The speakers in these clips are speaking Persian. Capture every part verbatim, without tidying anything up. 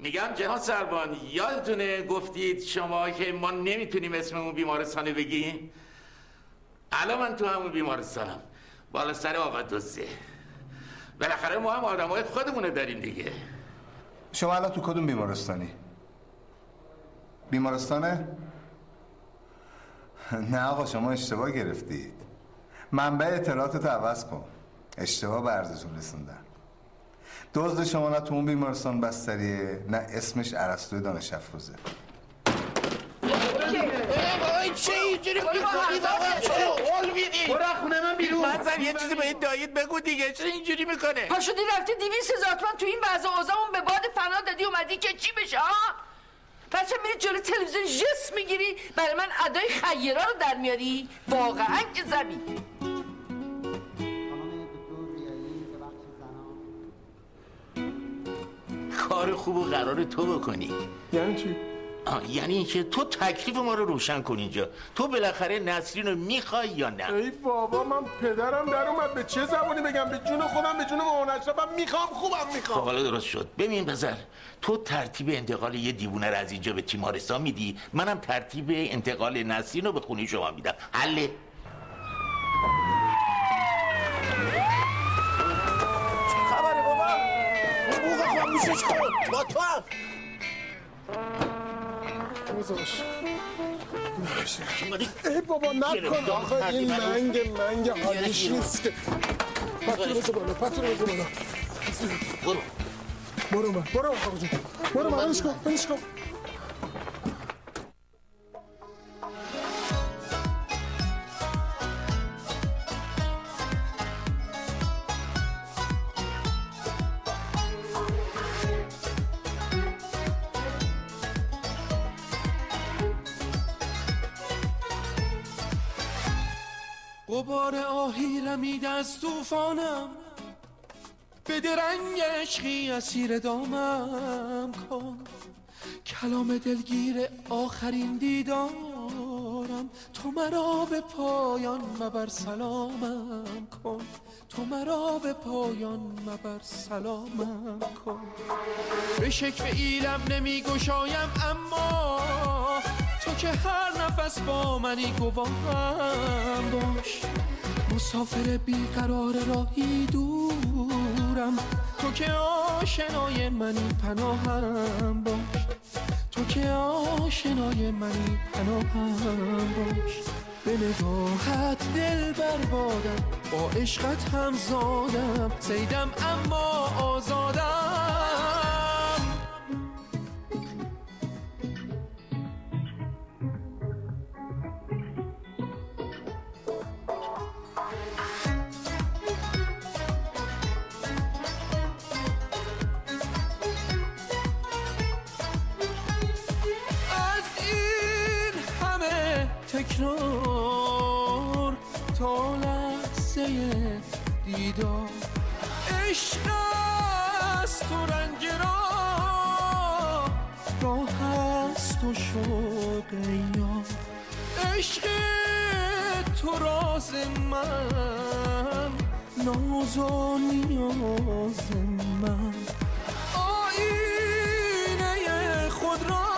میگم جناب سربان، یادتونه گفتید شما که ما نمیتونیم اسممون بیمارستانه بگیم؟ الان من تو همون بیمارستانم، بالا سر آقا دوزه. بالاخره ما هم آدمای خودمونه داریم دیگه. شما الان تو کدوم بیمارستانی؟ بیمارستانه؟ نه آقا شما اشتباه گرفتید. منبع اطلاعاتتو عوض کن. اشتباه به عرضتون رسوندن. دزد شما نه تو اون بیمارستان بستریه، نه اسمش ارسطوی دانش افروزه. وای چه اینجوری میکنید آقا؟ چرا قول میدی؟ برو خونه من بیرون. من زن یه چیزی به این دایید بگو دیگه، چرا اینجوری میکنه؟ پاشدی رفتی دویست هزار تومن تو این وضع اوضاعمون به باد فنا دادی اومدی که چی بشه ها؟ بچه میری جلوی تلویزیون جس میگیری برای من ادای خیرا رو در میاری؟ واقعا که زمین کار خوبو قراره تو بکنی. یعنی چی؟ آه یعنی اینکه تو تکلیف ما رو روشن کن اینجا. تو بالاخره نسرین رو میخوای یا نه؟ ای بابا من پدرم در اومد، به چه زبونی بگم؟ به جون خودم، به جون مامان اشرفم میخوام، خوبم میخوام. خب حالا درست شد. ببین پسر، تو ترتیب انتقال یه دیوونه رو از اینجا به تیمارستان میدی، منم ترتیب انتقال نسرین رو به خونه شما میدم. حله؟ چه خبره بابا؟ اون بوغا خاموشش کن، با تو هم بزاش. ای بابا نکن آخه این منگ منگ حالیش نیست که. پتو رو بزا بالا، پتو رو بزا بالا. برو برو من، برو آقا جون، برو من، بنش کن، بنش کن. غبار آهی رمید از توفانم، به درنگ عشقی اسیر دامم کن. کلام دلگیر آخرین دیدارم، تو مرا به پایان مبر سلامم کن. تو مرا به پایان مبر سلامم کن. به شکل ایلم نمی گشایم اما تو که هر نفس با منی گواهم باش. مسافر بیقرار راهی دورم، تو که آشنای منی پناهم باش. تو که آشنای منی پناهم باش. به نگاهت دل بربادم، با عشقت هم زادم، صیدم اما آزادم. تکرار تا لحظه دیدار، عشق است و رنج را راه است و شوق یار. عشق تو راز من، ناز و نیاز من. آینه خود را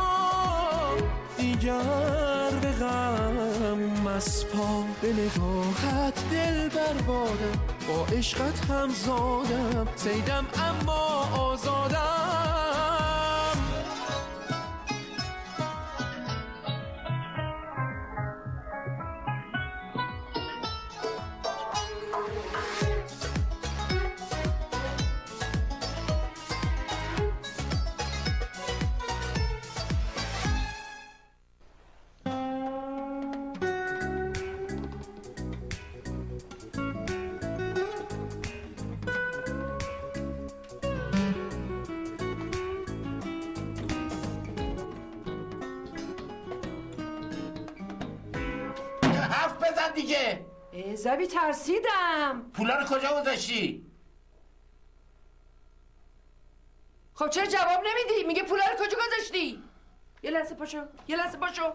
دیگر به غم مسپار. به نگاهت دل بربادم، با عشقت هم زادم، صیدم اما آزادم. دیگه زبی ترسیدم. پولا رو کجا گذاشتی؟ خب چرا جواب نمیدی؟ میگه پولا رو کجا گذاشتی؟ یه لحظه پاشو، یه لحظه پاشو.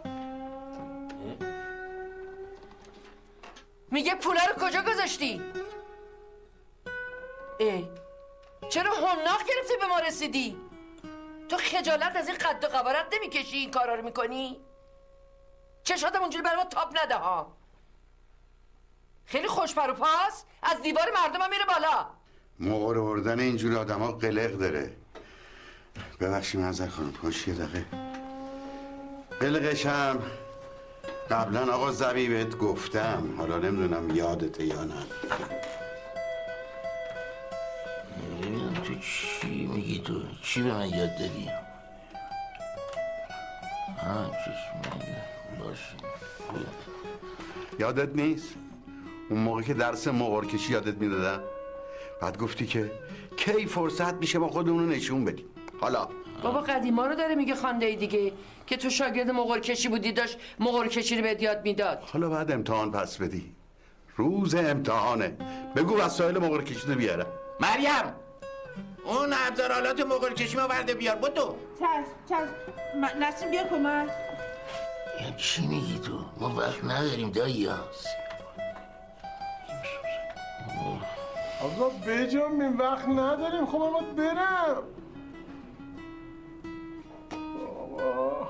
میگه پولا رو کجا گذاشتی؟ اه چرا حناق گرفتی به ما رسیدی؟ تو خجالت از این قد و قوارت نمیکشی این کارا رو میکنی؟ چشاتم اونجوری برای ما تاب نده ها. خیلی خوش پر و پاس از دیوار مردم هم میره بالا. مغر بردن اینجور آدم ها قلق داره. ببخشی منظر خانم پاش یه دقیقه. قلقش هم قبلا آقا زبی بهت گفتم، حالا نمیدونم یادته یا نه. نمیدونم تو چی میگی، تو چی به من یاد دادی؟ ها چشم باش. یادت نیست؟ اون موقع که درس مغر کشی یادت میدادم؟ بعد گفتی که کی فرصت میشه ما خودمون رو نشون بدیم. حالا بابا قدیما رو داره میگه خانده ای دیگه که تو شاگرد مغر کشی بودی، داشت مغر کشی رو بهت یاد میداد. حالا بعد امتحان پس بدی. روز امتحانه. بگو وسایل مغر کشی رو بیارم. مریم اون ابزارالات مغر کشی ما ورده بیار. بودو چشم چشم. نسرین بیا کمک. یعنی چی میگی تو؟ ما وقت نداریم دایی ها. آقا بجام من وقت نداریم. خب من باید برم. بابا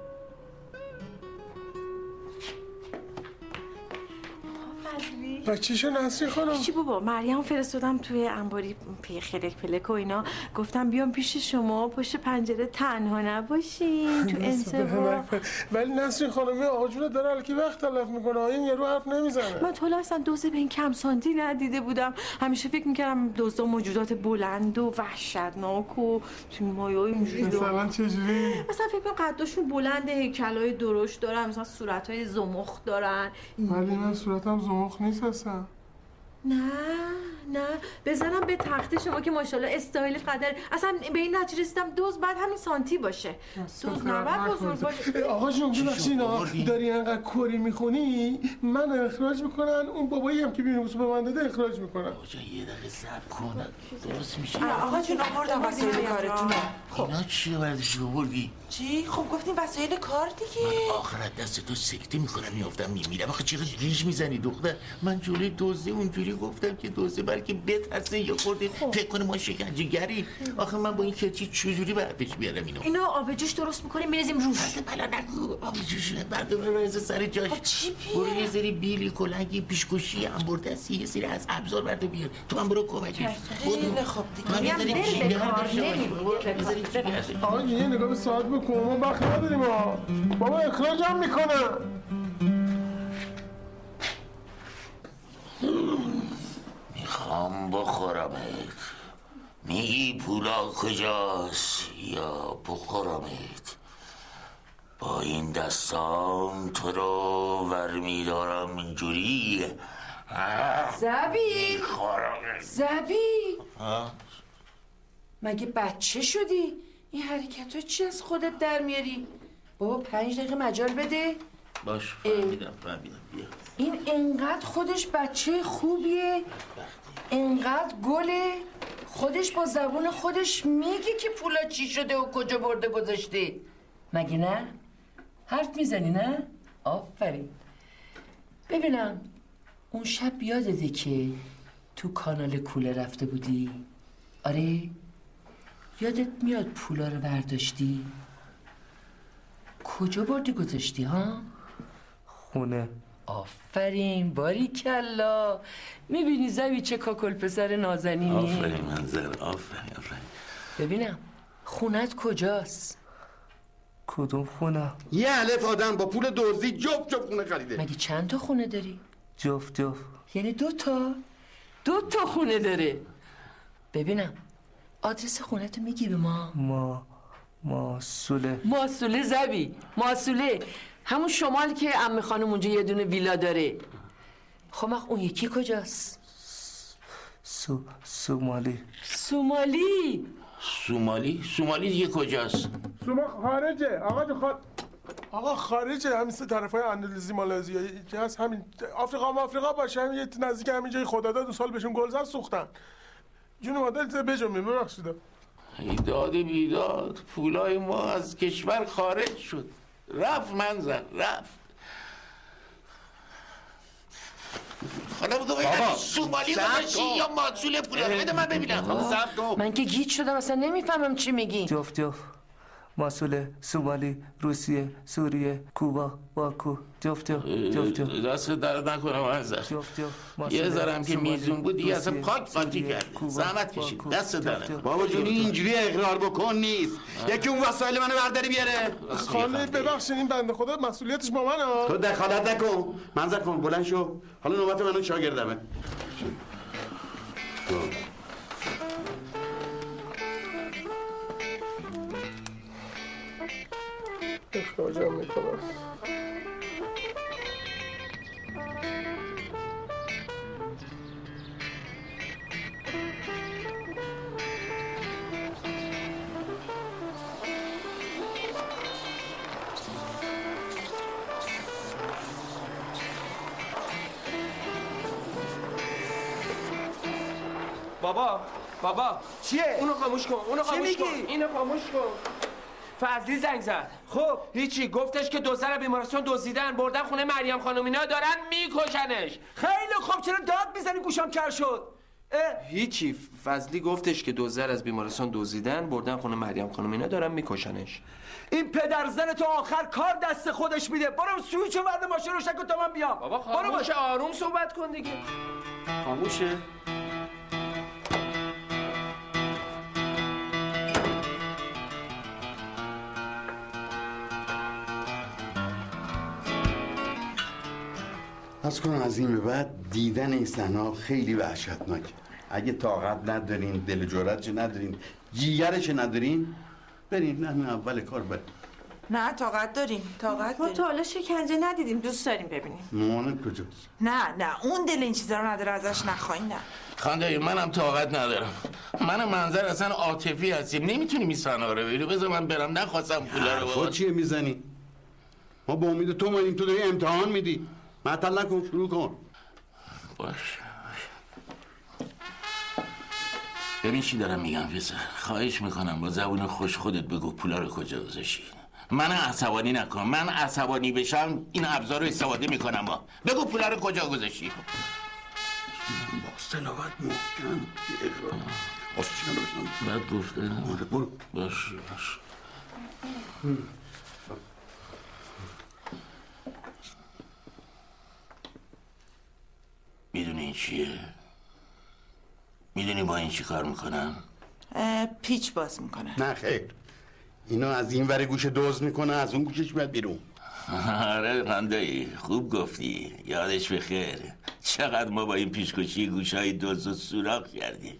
بچه‌شو نسرین خانم. چی بابا مریم فرستادم توی انباری پی خلک پلک و اینا، گفتم بیام پیش شما پشت پنجره تنها نباشین تو انزوا. ولی نسرین خانم این آجوره داره الکی وقت تلف میکنه. این یارو حرف نمیزنه. من طول اصلا دوزه به این کم سانتی ندیده بودم. همیشه فکر میکردم دوزا موجودات بلند و وحشتناک و تو مایه‌های اینجوری. مثلا چجوری؟ مثلا فکر کنم قداشون بلند، هیکلای درشت دارن، مثلا صورتای زمخت دارن. ولی من صورتم زمخت نیست اصلا. نه نه بزنم به تخت شما که ماشاءالله استایلت قدر. اصلا به این نتیجه رسیدم دوز بعد همین سانتی باشه. دوز نباید بزرگ باشه. آقا جون ببخشید داری انقدر کوری میخونی من اخراج میکنن، اون بابایی هم که بیرون به من داده اخراج میکنن. آجا یه دقیقه صبر کن درست میشه. آقا جون آوردم وسایل کارتون. خب اینا چیه برداشتی بردی؟ چی؟ خب گفتیم وسایل کار دیگه. من آخرت دست تو سکته میکنم میافتم میمیرم. آخه چرا ریش میزنی دختر؟ من جلوی دوزه اونجوری گفتم که دوزه بلکه بترسه یا خورده فکر کنه ما شکنجه گری. آخه من با این کتی چجوری بردش بیارم اینو؟ اینو آب جوش درست میکنیم میریزیم روش. بلا نگو آب جوش بعد بریز سر جاش. چی بیه؟ برو یه سری بیلی کلنگی پیشکشی انبردستی یه سری از ابزار برده بیار. تو هم برو کمکش. خیلی خوب دیگه. من بذاری چیگه هم داشته باشی بابا. بذاری چیگه. آقا یه نگاه به ساعت بکن. ما وقت نداریم ها. بابا اخراج هم میکنه. میخوام بخورمت. میگی پولا کجاست یا بخورمت؟ با این دستام تو رو ورمیدارم اینجوری. زبی خورمت. زبی مگه بچه شدی؟ این حرکت ها چی از خودت در میاری؟ بابا پنج دقیقه مجال بده. باش فهمیدم فهمیدم بیا. این انقدر خودش بچه خوبیه، انقدر گله، خودش با زبون خودش میگه که پولا چی شده و کجا برده گذاشته. مگه نه؟ حرف میزنی نه؟ آفرین. ببینم اون شب یادته که تو کانال کوله رفته بودی؟ آره؟ یادت میاد پولا رو برداشتی؟ کجا بردی گذاشتی ها؟ خونه. آفرین باریکلا. میبینی زبی چه کاکل پسر نازنینی؟ آفرین منظر آفرین آفرین. ببینم خونت کجاست؟ کدوم خونه؟ یه الف آدم با پول دزدی جفت جفت خونه خریده. مگه چند تا خونه داری؟ جفت جفت. یعنی دو تا؟ دو تا خونه داره. ببینم آدرس خونتو میگی به ما؟ ما ماسوله. ماسوله زبی ماسوله همون شمال که عمه خانم اونجا یه دونه ویلا داره. خب اون یکی کجاست؟ سو سومالی. سومالی. سومالی؟ سومالی دیگه کجاست؟ سوما خارجه آقا جو خار... آقا خارجه همین سه طرفای اندونزی مالزی که هست همین آفریقا ما آفریقا باشه همین یه نزدیک همین جای خداداد دو سال بهشون گلزار سوختن. جون مادرت بجنبیم ببخشید. ایداد بیداد پولای ما از کشور خارج شد. رفت منزل رفت. حالا بگو بگم سومالی گذاشتی یا ماسول پولا رو بده من ببینم. من که گیج شدم اصلا نمیفهمم چی میگی. جفت جفت. مسئول سومالی، روسیه، سوریه، کوبا، باکو. جفت جفت جفت جفت دست درد نکنم ازت. جفت جفت یه ذرم که میزون بود دیگه اصلا پاک قاطی کرد. زحمت کشید. دست درد. بابا جون اینجوری اقرار بکن نیست. یکی اون وسایل منو برداری بیاره. خانه ببخشید این بنده خدا مسئولیتش با منه. تو دخالت نکن. منظر کن بلند شو. حالا نوبت منو شاگردمه. اخراجم میکنم. بابا بابا چیه؟ اونو خاموش کن اونو خاموش کن اینو خاموش کن. فضلی زنگ زد. خب هیچی، گفتش که دو زن بیمارستان دزدیدن بردن خونه مریم خانم، اینا دارن میکشنش. خیلی خوب، چرا داد میزنی گوشم کر شد؟ هیچی، فضلی گفتش که دو زن از بیمارستان دزدیدن بردن خونه مریم خانم، اینا دارن میکشنش. این پدر زن تو آخر کار دست خودش میده. برو سویچ و بعد ماشین روشن کن تا من بیام. بابا خاموش، آروم صحبت کن دیگه. خاموشه. از کنم از این به بعد دیدن این صحنه‌ها خیلی وحشتناکه. اگه طاقت ندارین، دل جرأتش ندارین، جیگرش ندارین، برین همین اول کار برین. نه طاقت داریم، طاقت ما داریم. تا حالا شکنجه ندیدیم، دوست داریم ببینیم. مامانت کجاست؟ نه نه اون دل این چیزا رو نداره، ازش نخواین. نه خانده منم طاقت ندارم. من منظر اصلا عاطفی هستیم، نمیتونیم این صحنه رو ببینیم. بذار من برم، نخواستم پولا رو. خود چیه میزنی؟ ما با امید تو ماییم، تو داری امتحان میدی. معطل نکن، شروع کن. باش ببین چی دارم میگم پسر. خواهش میکنم با زبون خوش خودت بگو پولا رو کجا گذاشتی. من عصبانی نکن. من عصبانی بشم این ابزار رو استفاده میکنم. با بگو پولا رو کجا گذاشتی. با سلاوت محکم اقرار. آسیان روشن. بعد گفته. آره برو. باش باش. میدونی این چیه؟ میدونی با این چی کار میکنن؟ پیچ باز میکنن. نه خیر، اینا از این ور گوش دوز میکنه، از اون گوشش میاد بیرون. آره خندایی خوب گفتی، یادش بخیر. چقدر ما با این پیشکشی گوشهای دوز و سوراخ کردیم.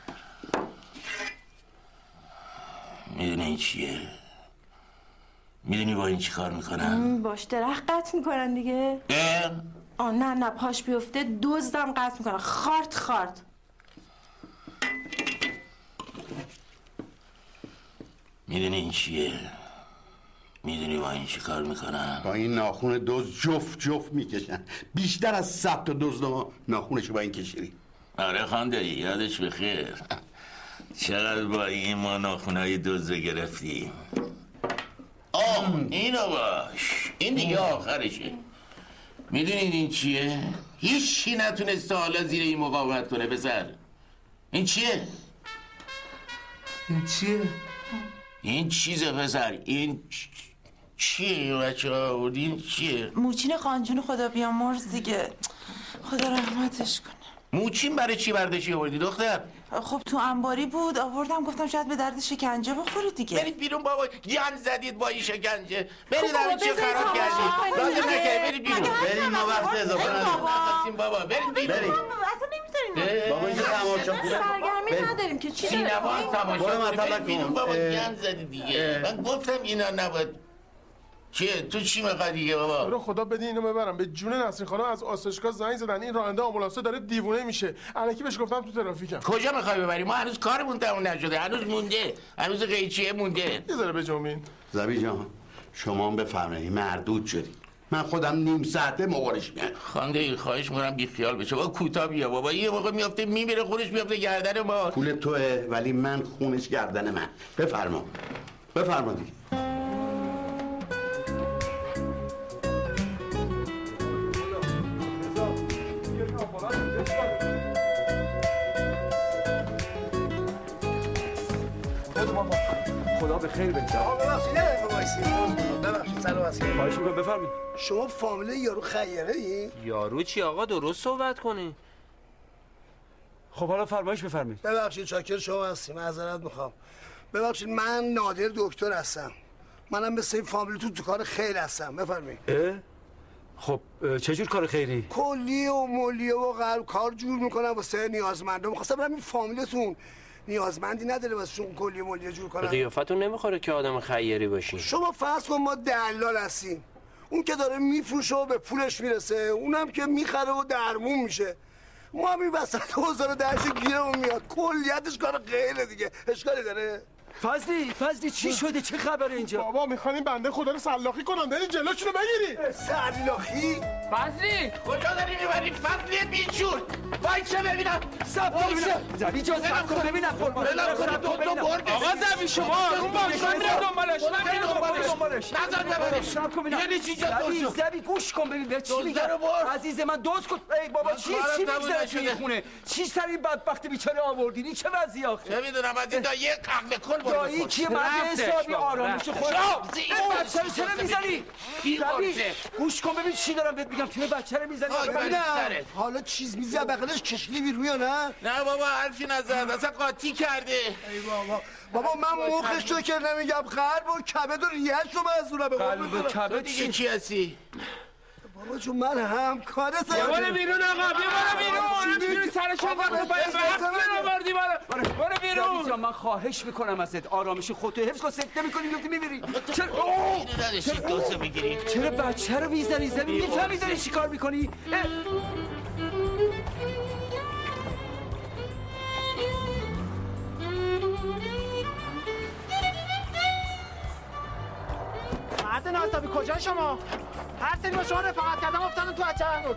میدونی این چیه؟ میدونی با این چی کار میکنن؟ باش درخت قطع میکنن دیگه. اه؟ آه نه نه پاش بیفته دزدم قطع میکنن. خارت خارت. میدونی این چیه؟ میدونی با این چی کار میکنن؟ با این ناخون دوز جفت جفت میکشن. بیشتر از صد تا دوز ما ناخونشو با این کشیدی. آره خاندایی یادش بخیر. چقدر با این ما ناخونهای دوز گرفتیم. آه اینو باش، این دیگه آخرشه. میدونید این چیه؟ هیچی نتونسته حالا زیر این مقاومت کنه پسر. این چیه؟ این چیه؟ این چیزه پسر. این چیه بچه ها؟ این چیه؟ موچین قانجون خدا بیامرز دیگه. خدا رحمتش کنه. موچین برای چی برداشتی آوردی دختر؟ خب تو انباری بود آوردم، گفتم شاید به درد شکنجه بخوره دیگه. برید بیرون بابا، گند زدید با این شکنجه. برید همین چی خراب کردید. لازم نکرد برید بیرون. برید ما وقت اضافه نداریم بابا برید بیرون. برید اصلا نمیذارین. بابا اینجا تماشا کنه. سرگرمی نداریم که چی داره؟ سینما تماشا برو کنه. مطلع برید بیرون کن. بابا، اه. گند زدی دیگه. من گفتم اینا نباید. چیه تو چی میخوای دیگه بابا؟ برو خدا بدی اینو ببرم. به جون نسرین خانم از آسایشگاه زنگ زدن این راننده آمبولانس داره دیوونه میشه. الکی بهش گفتم تو ترافیکم. کجا میخوای ببری؟ ما هنوز کارمون تموم نشده. هنوز مونده. هنوز قیچیه مونده. یه ذره بجنبین. زبی جان شما هم بفرمایید مردود شدی. من خودم نیم ساعته مقارش میاد. خانده خواهش میکنم بی خیال بشه. بابا کوتاه بیا بابا. یه موقع میافته میمیره خودش میافته گردن ما. پول توه ولی من خونش گردن من. بفرما. بفرما دیگه. خدا به خیر بگذره. آقا ببخشید یه دقیقه وایسید. ببخشید سلام هستید. خواهش می‌کنم بفرمایید. شما فامیل یارو خیره ای؟ یارو چی آقا درست صحبت کنی. خب حالا فرمایش بفرمایید. ببخشید چاکر شما هستیم. معذرت میخوام. ببخشید من نادر دکتر هستم. منم مثل این فامیل تو تو کار خیر هستم. بفرمایید. خب چه جور کار خیری؟ کلیه و ملیه و غرب کار جور میکنم واسه نیازمندم. می‌خواستم برم این فامیلتون نیازمندی نداره واسهشون کلیه ملیه جور کنم. قیافتون نمیخوره که آدم خیری باشین. شما فرض کن ما دلال هستیم. اون که داره میفروشه و به پولش میرسه، اونم که میخره و درمون میشه. ما هم این وسط حوزه رو درش گیرمون میاد. کلیتش کار غیره دیگه. اشکالی داره؟ فضلی فضلی چی شده؟ چه خبره اینجا؟ بابا میخوان این بنده خدا رو سلاخی کنن. دارین جلوشونو بگیری. سلاخی؟ فضلی کجا داری میبری؟ فضلی بیچون وایسه ببینم. سب کن ببینم. زبی جا سب کن ببینم. بلم کنه دو تا برده. آقا زبی شما اون باکسان رو دنبالش. من دنبالش. نظر ببرش. سب کن ببینم. یعنی چی جا زبی دوستو؟ زبی گوش کن ببین به چی میگم. عزیز من دوست کن. ای بابا چی چی میگذره توی خونه؟ چی سر این بدبخت بیچاره آوردین؟ این چه وضعی آخه؟ چه میدونم از این دایی قهوه کل برده. دایی کیه؟ مرد حسابی آرامش خود. این بچه رو چرا میزنی؟ زبی گوش کن ببین چی دارم بهت میگم. چرا بچه رو میزنی؟ حالا چیز میزه بغلش کشلی بیرون یا نه؟ نه بابا حرفی نزد اصلا قاطی کرده. ای بابا بابا من مخش رو که نمیگم قلب و کبد و ریهش رو منظورم. قلب و کبد دیگه کی هستی؟ بابا چون من همکارتم. بیا برو بیرون آقا بیا برو بیرون. همینجوری سرش رو باید وقت رو بردی برو برو بیرون. زبی جان من خواهش میکنم ازت آرامش خودتو حفظ کن. سکته میکنی میفتی میمیری. چرا اینو نداشتی دوستو میگیری. چرا بچه رو میزنی؟ زبی میفهمی داری چی کار میکنی؟ مرد نازدابی کجا شما؟ هر سری با شما رفاقت کردم افتادم تو اچه.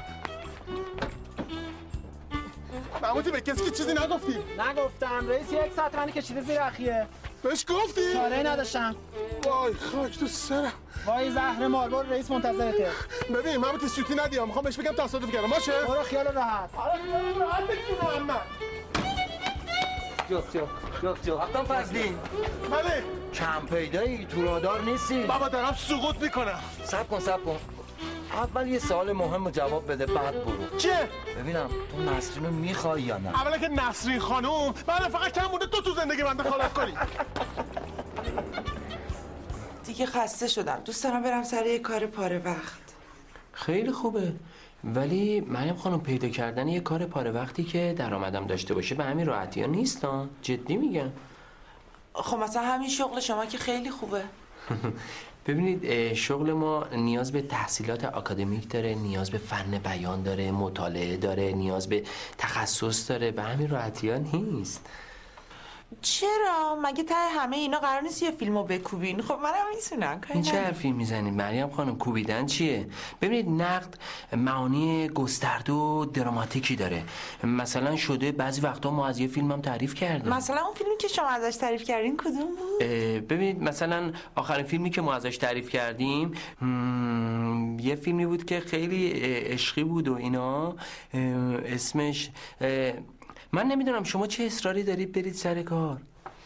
محمودی به کسی که چیزی نگفتی؟ نگفتم. رئیس یک ساعت منی کشیده زیر اخیه. بهش گفتی؟ چاره‌ای نداشتم. وای خاک تو سرم. وای زهر مال. برو رئیس منتظرته. ببین محمودی سوتی ندیام. میخوام بهش بگم تصادف کردم. باشه؟ برو خیال راحت. آره خیال راحت بکنم من. جفت جفت جفت جفت حتما فضلی بله کم پیدایی تو رادار نیستی. بابا دارم سقوط میکنم. سب کن سب کن اول یه سوال مهم رو جواب بده بعد برو. چه؟ ببینم تو نسرین رو میخوای یا نه؟ اولا که نسرین خانوم بعد فقط کم مونده تو تو زندگی من دخالت کنی. دیگه خسته شدم. دوست دارم برم سر یه کار پاره وقت. خیلی خوبه ولی مریم خانم پیدا کردن یه کار پاره وقتی که درآمدم داشته باشه به همین راحتی ها نیست ها. جدی میگم. خب مثلا همین شغل شما که خیلی خوبه. ببینید شغل ما نیاز به تحصیلات آکادمیک داره، نیاز به فن بیان داره، مطالعه داره، نیاز به تخصص داره. به همین راحتی ها نیست. چرا؟ مگه ته همه اینا قرار نیست یه فیلمو بکوبین؟ خب منم میتونم. این چه حرفی میزنید مریم خانم؟ کوبیدن چیه؟ ببینید نقد معانی گسترده و دراماتیکی داره. مثلا شده بعضی وقتا ما از یه فیلم هم تعریف کردیم. مثلا اون فیلمی که شما ازش تعریف کردین کدوم بود؟ ببینید مثلا آخرین فیلمی که ما ازش تعریف کردیم یه فیلمی بود که خیلی عشقی بود و اینا. اسمش من نمیدونم شما چه اصراری دارید برید سر کار.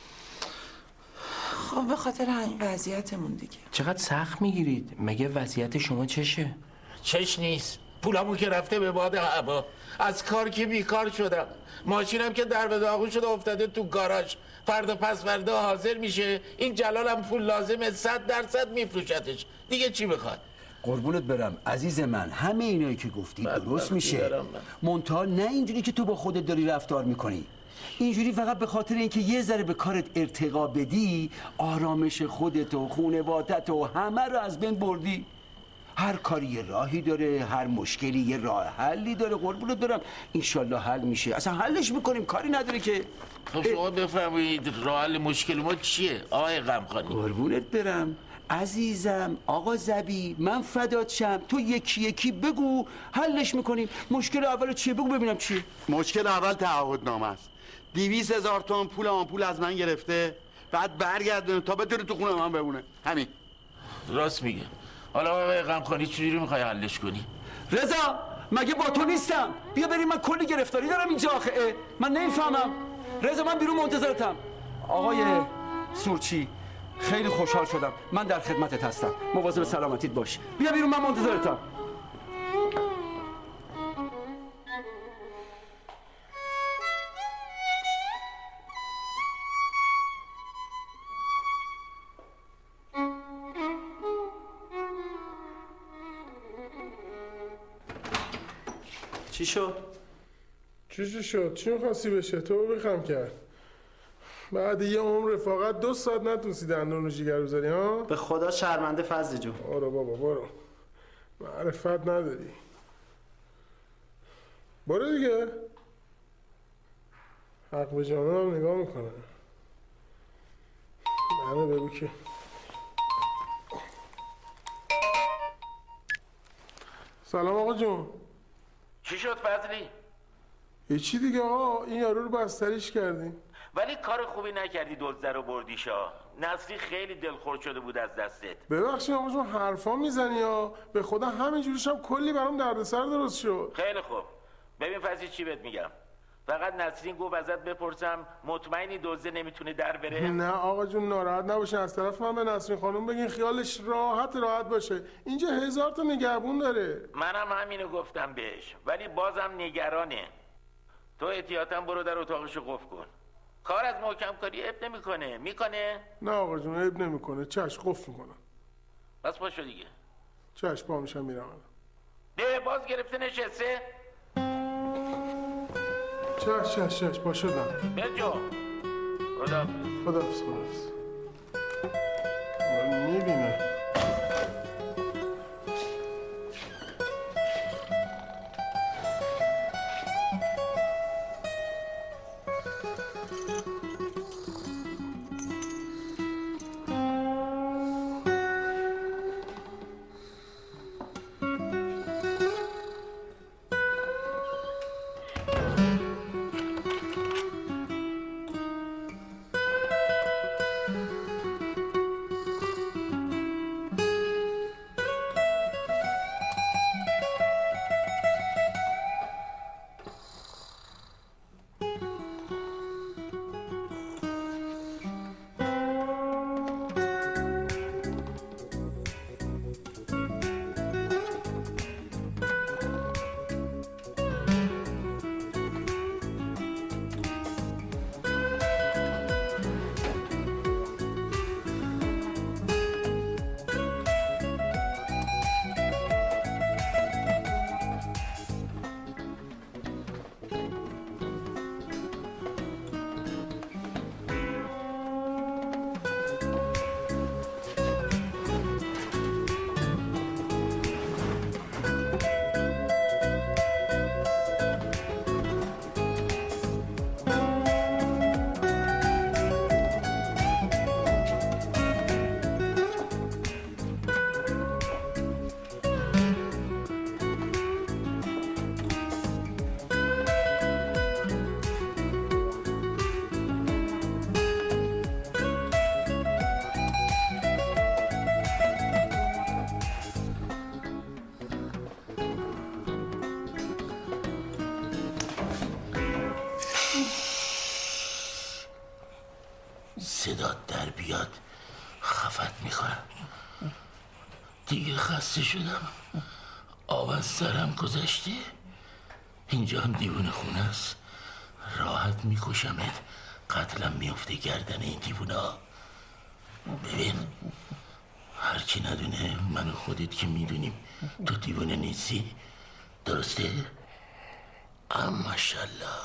خب به خاطر همین وضعیتمون دیگه. چقدر سخت میگیرید؟ مگه وضعیت شما چشه؟ چش نیست. پولمو که رفته به باد هوا. از کار که بیکار شدم. ماشینم که در به داغون شده افتاده تو گاراژ. فردا پس فردا حاضر میشه. این جلالم پول لازمه صد درصد میفروشتش. دیگه چی بخواد؟ قربونت برم عزیز من. همه اینایی که گفتی درست میشه منتها نه اینجوری که تو با خودت داری رفتار میکنی. اینجوری فقط به خاطر اینکه یه ذره به کارت ارتقا بدی آرامش خودت و خانوادت و همه رو از بین بردی. هر کاری یه راهی داره، هر مشکلی یه راه حلی داره. قربونت برم انشالله حل میشه. اصلا حلش میکنیم کاری نداره که. خب شما بفرمایید راه حل مشکل ما چیه آقای غمخانی؟ قربونت برم عزیزم آقا زبی من فدات شم. تو یکی یکی بگو حلش میکنیم. مشکل اول چیه بگو ببینم چیه. مشکل اول تعهدنامه است. دیویس هزار تومن پول آمپول از من گرفته بعد برگردونه تا بتونه تو خونه من بمونه. همین. راست میگه. حالا آقای غمخانی چجوری میخوای حلش کنی؟ رضا مگه با تو نیستم؟ بیا بریم من کلی گرفتاری دارم اینجا آخه. من نمیفهمم. رضا من بیرون منتظرتم. آقای سورچی خیلی خوشحال شدم. من در خدمتت هستم. مواظب سلامتیت باش. بیا بیرون، من منتظرتم. چی شد؟ چی چی شد؟ چی می‌خواستی بشه؟ تو بخم کرد. بعد یه عمر رفاقت دو ساعت نتونستی دندون رو جیگر بزنی ها؟ به خدا شرمنده فضل جون. برو بابا برو. معرفت نداری. برو دیگه. حق به جانم هم نگاه میکنه. منو بگو که سلام آقا جون. چی شد فضلی؟ هیچی دیگه آقا، این یارو رو بستریش کردیم. ولی کار خوبی نکردی دزده رو بردیشا. نصری خیلی دلخور شده بود از دستت. ببخشید آقا جون حرفا میزنی ها، به خدا همینجوریش هم کلی برام دردسر درست شد. خیلی خوب. ببین فضلی چی بهت میگم. فقط نسرین گفت ازت بپرسم مطمئنی دزده نمیتونه در بره؟ نه آقا جون ناراحت نباشین، از طرف من به نسرین خانم بگین خیالش راحت راحت باشه. اینجا هزار تا نگهبون داره. منم همینو گفتم بهش، ولی بازم نگرانه. تو احتیاطاً برو در اتاقشو قفل کن. کار از محکم کاری اب نمیکنه. میکنه؟ نه آقا جون اب نمیکنه. چش قفل میکنم. بس پاشو دیگه. چش پا میشم میرم. ده باز گرفته نشسته؟ چش چش چش پا شدم. برجو. خداحافظ. خداحافظ خداحافظ. من میبینه. صدات در بیاد خفت میکنم. دیگه خسته شدم. آب از سرم گذشته. اینجا هم دیوونه خونه است. راحت میکشمت، قتلم میفته گردن این دیوونه ها. ببین هرچی ندونه من و خودت که میدونیم تو دیوونه نیستی، درسته؟ اما ماشاءالله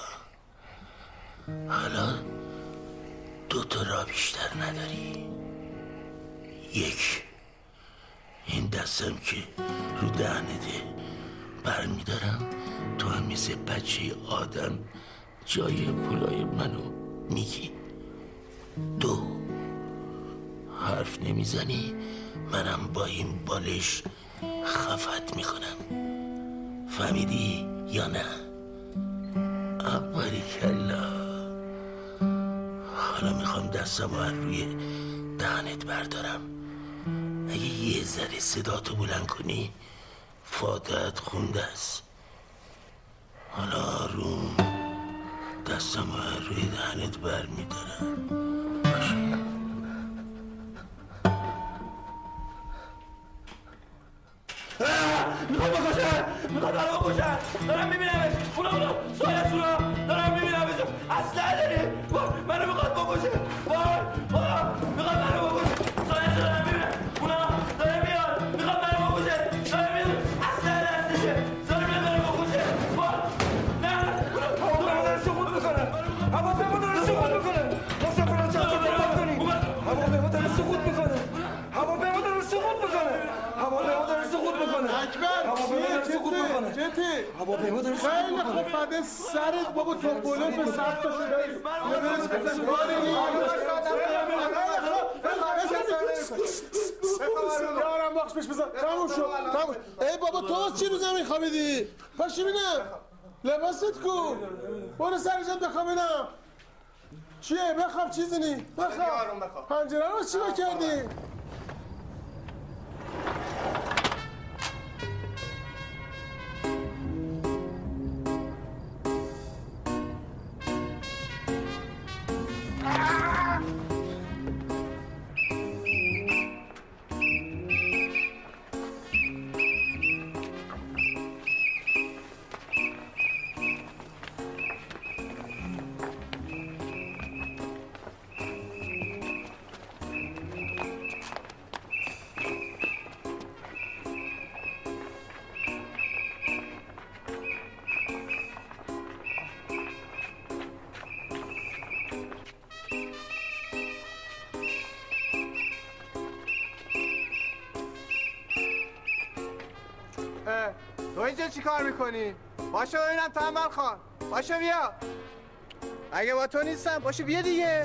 حالا دو تا راه بیشتر نداری. یک، این دستم که رو دهنته برمیدارم، تو هم مثل بچه آدم جای پولای منو میگی. دو، حرف نمیزنی منم با این بالش خفت میکنم. فهمیدی یا نه؟ باریکلا. حالا میخوام دستم رو روی دهنت بردارم. اگه یه ذره صداتو بلند کنی فاتحت خونده است. حالا آروم دستم رو روی دهنت بر میدارم. باشه دارم میبینمش. اونا اونا سوالت اونا دارم میبینمش. اصلا داری منو میخواد بکشه. وای خدا میخواد منو بکشه. سوالت دارم میبینم. اونا داره میاد میخواد منو بکشه. داره میاد اصلا دستشه. داره میاد منو بکشه. وای نه هواپیما داره سقوط میکنه. هواپیما داره سقوط میکنه. مسافران چند تا تلفن کنید. هواپیما داره سقوط میکنه. هواپیما داره سقوط میکنه. هواپیما داره سقوط میکنه. اکبر هواپیما داره سقوط میکنه. جدی هواپیما داره سقوط خیلی میکنه. خوب فده سرت بابا تو بلوف سخت شده. یارم باخش پیش بزن. تموم شد. تموم. ای بابا تو از چی رو زمین خوابیدی؟ پاشو ببینم. لباست کو. برو سر جات بخواب ببینم. چیه؟ بخواب چیزی نی. بخواب. پنجره رو چی کردی؟ تو اینجا چی کار میکنی؟ باشو ببینم تنبل خان. باشو بیا. اگه با تو نیستم باشو بیا دیگه.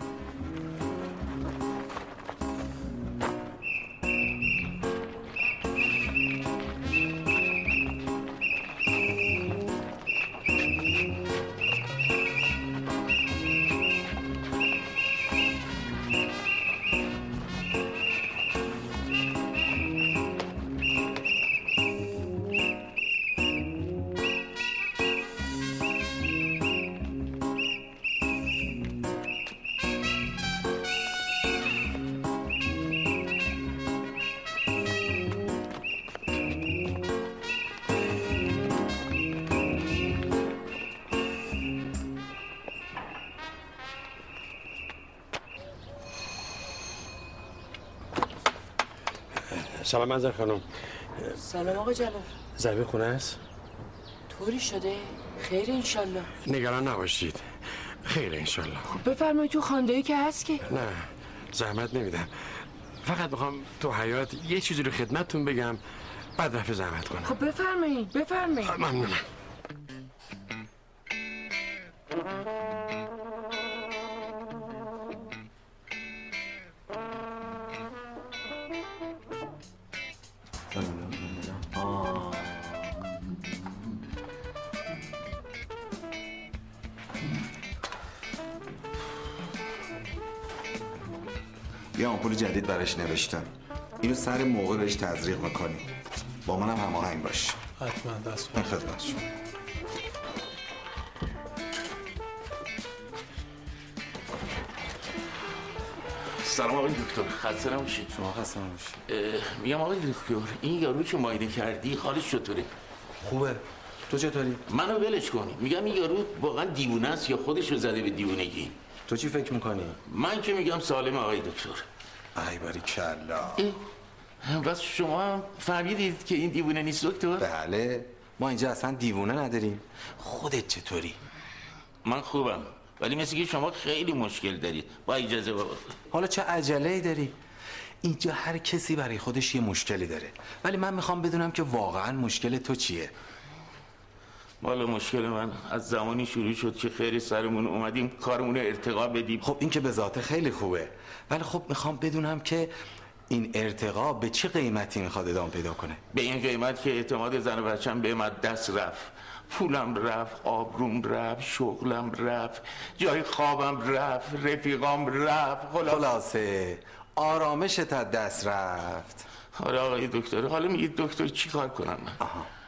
سلام منظر خانم. سلام آقا جلال. زمین خونه است؟ طوری شده؟ خیر انشالله. نگران نباشید. خیر انشالله. خب بفرمایید تو خاندایی که هست که. نه زحمت نمیدم. فقط میخوام تو حیات یه چیزی رو خدمتتون بگم بعد رفت زحمت کنم. خب بفرمایید بفرمایید. ممنونم. یه آمپول جدید براش نوشتم. اینو سر موقع بهش تزریق میکنی. با منم هماهنگ باش. حتما دست به خدمت شما. سلام آقای دکتر، خسته نباشید. شما خسته نباشید. میگم آقای دکتر این یارو که معاینه کردی حالش چطوره؟ خوبه. تو چطوری؟ منو ولش کن. میگم این یارو واقعا دیوونه است یا خودش رو زده به دیوونگی؟ تو چی فکر میکنی؟ من که میگم سالم آقای دکتر. ای باری کلا. بس شما هم فهمیدید که این دیوونه نیست دکتر؟ بله ما اینجا اصلا دیوونه نداریم. خودت چطوری؟ من خوبم ولی مثل که شما خیلی مشکل دارید. با اجازه بابا. حالا چه عجله‌ای داری؟ اینجا هر کسی برای خودش یه مشکلی داره ولی من میخوام بدونم که واقعا مشکل تو چیه. والا مشکل من از زمانی شروع شد که خیر سرمون اومدیم کارمون رو ارتقا بدیم. خب این که به ذات خیلی خوبه ولی خب میخوام بدونم که این ارتقا به چه قیمتی میخواد ادامه پیدا کنه؟ به این قیمت که اعتماد زن و بچه‌م به من دست رفت. پولم رفت، آبروم رفت، شغلم رفت، جای خوابم رفت، رفیقام رفت. خلاصه آرامشت از دست رفت. آره آقای دکتر. حالا میگید دکتر چی کار کنم من؟ آها